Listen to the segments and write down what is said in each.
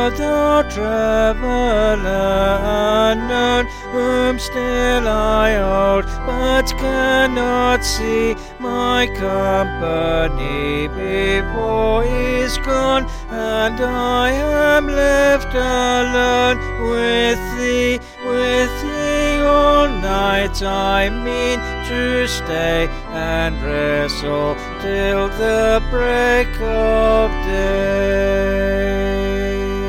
art thou traveller unknown, whom still I hold, but cannot see. My company before is gone, and I am left alone with thee. With thee all night I mean to stay and wrestle till the break of day.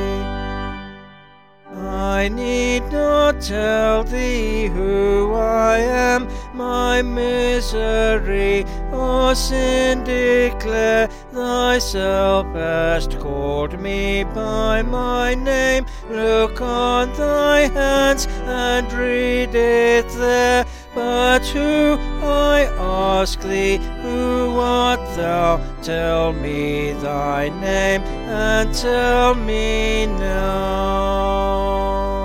I need not tell thee who I am, my misery or sin declare. Thyself hast called me by my name. Look on thy hands and read it there. But who, I ask thee, who art thou? Tell me thy name, and tell me now.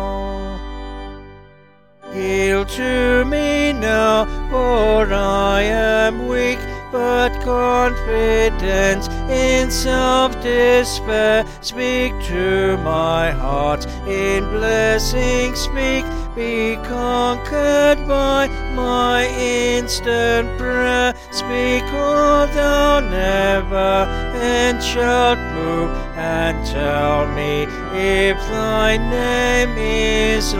Heal to me now, for I am weak, but confident in self-despair. Speak to my heart, in blessing speak. Be conquered by my instant prayer. Speak, or thou never and shalt move, and tell me if thy name is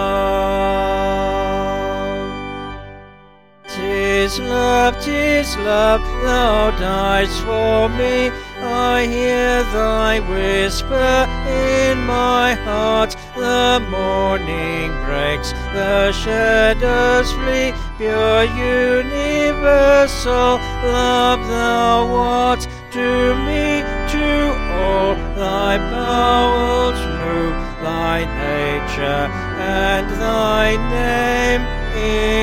love. 'Tis love, thou diest for me. I hear thy whisper in my heart. The morning breaks, the shadows flee. Pure universal love thou art. To me, to all thy bowels move, thy nature and thy name is